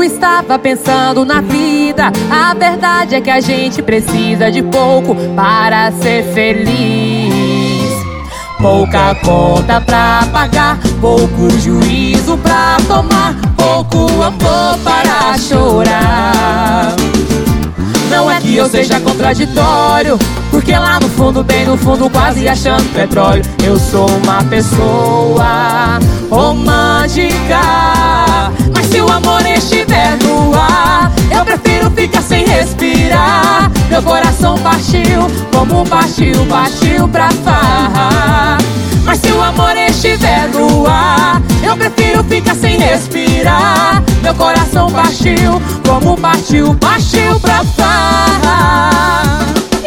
estava pensando na vida. A verdade é que a gente precisa de pouco para ser feliz. Pouca conta pra pagar, pouco juízo pra tomar, pouco amor para chorar. Não é que eu seja contraditório, porque lá no fundo, bem no fundo, quase achando petróleo, eu sou uma pessoa romântica. Mas se o amor estiver no ar, eu prefiro ficar sem respirar. Meu coração partiu, como partiu, partiu pra farra. Mas se o amor estiver no ar, eu prefiro ficar sem respirar. Meu coração partiu, como partiu, partiu pra farra.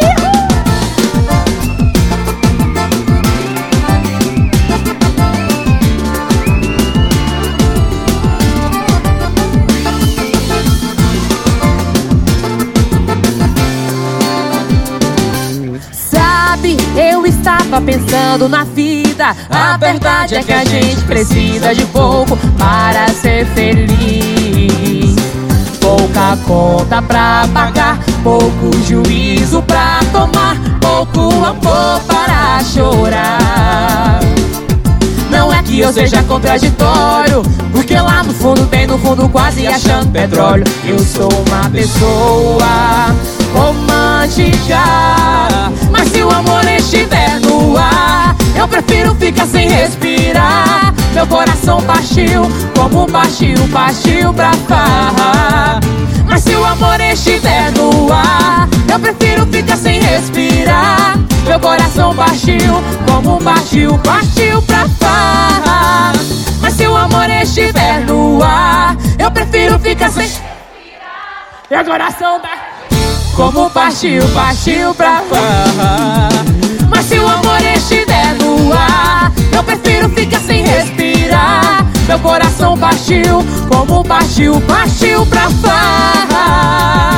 Eu estava pensando na vida. A verdade é que a gente precisa de pouco para ser feliz. Pouca conta pra pagar, pouco juízo pra tomar, pouco amor para chorar. Não é que eu seja contraditório, porque lá no fundo, bem no fundo, quase achando petróleo, eu sou uma pessoa romântica. Mas se o amor estiver no ar, eu prefiro ficar sem respirar. Meu coração partiu, como partiu, partiu pra farra. Mas se o amor estiver no ar, eu prefiro ficar sem respirar. Meu coração partiu, como partiu, partiu pra farra. Mas se o amor estiver no ar, eu prefiro ficar sem respirar. Meu coração tá como partiu, partiu pra farra. Mas se o amor estiver no ar, eu prefiro ficar sem respirar. Meu coração partiu, como partiu, partiu pra farra.